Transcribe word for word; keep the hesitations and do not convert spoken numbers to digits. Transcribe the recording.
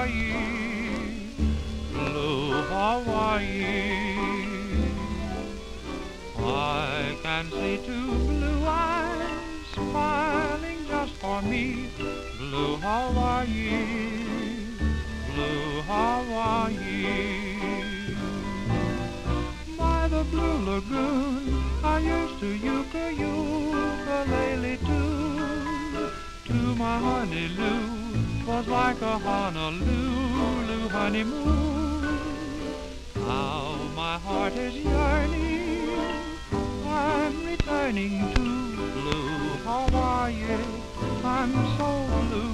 Hawaii, blue Hawaii. I can see two blue eyes smiling just for me, blue Hawaii, blue Hawaii. By the blue lagoon I used to ukulele tune. To my honey Lou, 'twas like a Honolulu honeymoon. Now my heart is yearning, I'm returning to blue Hawaii. I'm so blue